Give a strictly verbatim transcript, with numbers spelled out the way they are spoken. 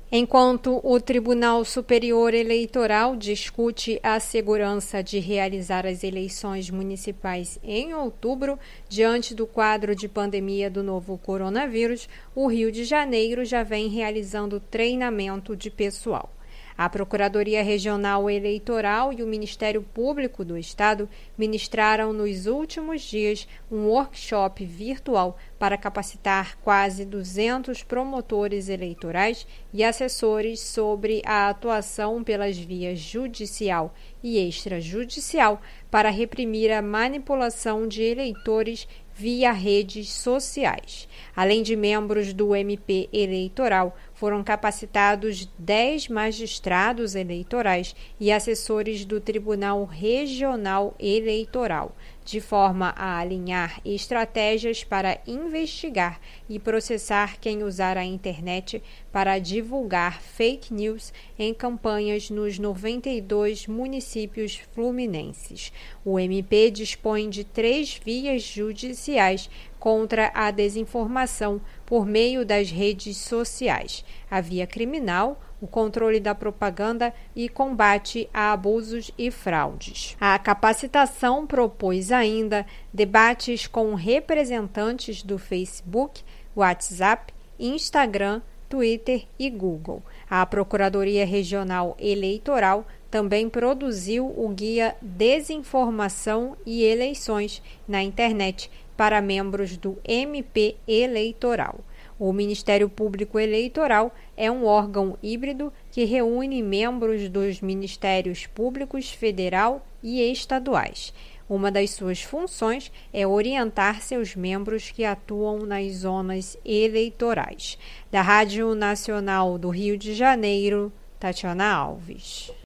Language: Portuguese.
Enquanto o Tribunal Superior Eleitoral discute a segurança de realizar as eleições municipais em outubro, diante do quadro de pandemia do novo coronavírus, o Rio de Janeiro já vem realizando treinamento de pessoal. A Procuradoria Regional Eleitoral e o Ministério Público do Estado ministraram nos últimos dias um workshop virtual para capacitar quase duzentos promotores eleitorais e assessores sobre a atuação pelas vias judicial e extrajudicial para reprimir a manipulação de eleitores via redes sociais. Além de membros do M P eleitoral, foram capacitados dez magistrados eleitorais e assessores do Tribunal Regional Eleitoral, de forma a alinhar estratégias para investigar e processar quem usar a internet para divulgar fake news em campanhas nos noventa e dois municípios fluminenses. O M P dispõe de três vias judiciais contra a desinformação por meio das redes sociais: a via criminal, o controle da propaganda e combate a abusos e fraudes. A capacitação propôs ainda debates com representantes do Facebook, WhatsApp, Instagram, Twitter e Google. A Procuradoria Regional Eleitoral também produziu o guia Desinformação e Eleições na Internet para membros do M P eleitoral. O Ministério Público Eleitoral é um órgão híbrido que reúne membros dos Ministérios Públicos Federal e estaduais. Uma das suas funções é orientar seus membros que atuam nas zonas eleitorais. Da Rádio Nacional do Rio de Janeiro, Tatiana Alves.